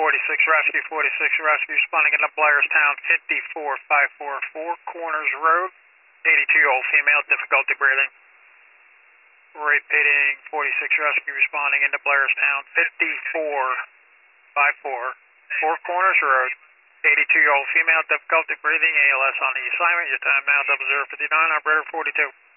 Rescue, 46 Rescue, responding into Blairstown, 54544 Corners Road, 82-year-old female, difficulty breathing. Repeating, 46 Rescue, responding into Blairstown, 54544 Corners Road, 82-year-old female, difficulty breathing, ALS on the assignment. Your time now, 0059, operator 42.